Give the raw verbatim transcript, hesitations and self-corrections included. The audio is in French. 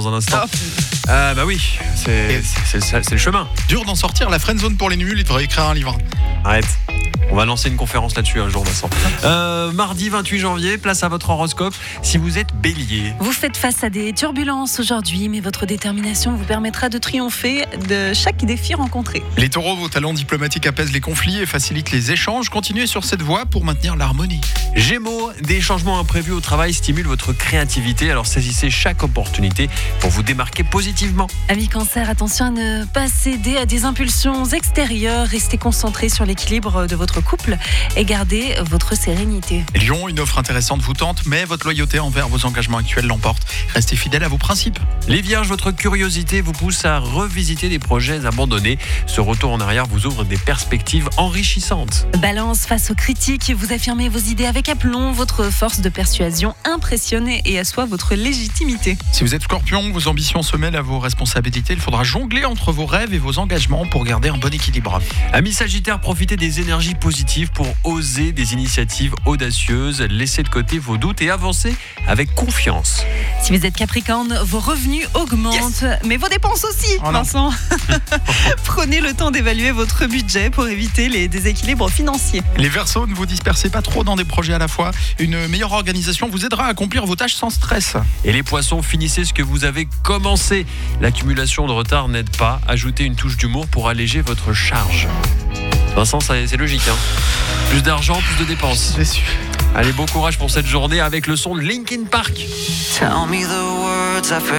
dans un instant. Oh. Euh, bah oui, c'est, c'est, c'est, c'est le chemin. Dur d'en sortir, la friendzone pour les nuls, il devrait écrire un livre. Arrête. On va lancer une conférence là-dessus un jour, Vincent. Euh, mardi vingt-huit janvier, place à votre horoscope. Si vous êtes bélier. Vous faites face à des turbulences aujourd'hui, mais votre détermination vous permettra de triompher de chaque défi rencontré. Les taureaux, vos talents diplomatiques apaisent les conflits et facilitent les échanges. Continuez sur cette voie pour maintenir l'harmonie. Gémeaux, des changements imprévus au travail stimulent votre créativité, alors saisissez chaque opportunité pour vous démarquer positivement. Amis cancer, attention à ne pas céder à des impulsions extérieures. Restez concentré sur l'équilibre de votre couple et gardez votre sérénité. Lion, une offre intéressante vous tente, mais votre loyauté envers vos engagements actuels l'emporte. Restez fidèle à vos principes. Les vierges, votre curiosité vous pousse à revisiter des projets abandonnés. Ce retour en arrière vous ouvre des perspectives enrichissantes. Balance, face aux critiques, vous affirmez vos idées avec aplomb. Votre force de persuasion impressionne et assoit votre légitimité. Si vous êtes scorpion, vos ambitions se mêlent à vos responsabilités. Il faudra jongler entre vos rêves et vos engagements pour garder un bon équilibre. Amis sagittaires, profitez des énergies positives pour oser des initiatives audacieuses. Laissez de côté vos doutes et avancez avec confiance. Si vous êtes capricorne, vos revenus augmentent, Yes. mais vos dépenses aussi, Oh non. Vincent. Prenez le temps d'évaluer votre budget pour éviter les déséquilibres financiers. Les Verseaux, ne vous dispersez pas trop dans des projets à la fois. Une meilleure organisation vous aidera à accomplir vos tâches sans stress. Et les poissons, finissez ce que vous avez commencé. L'accumulation de retard n'aide pas. Ajoutez une touche d'humour pour alléger votre charge. Vincent, ça- c'est logique. Hein. Plus d'argent, plus de dépenses. J'ai su. Allez, bon courage pour cette journée avec le son de Linkin Park. Tell me the words I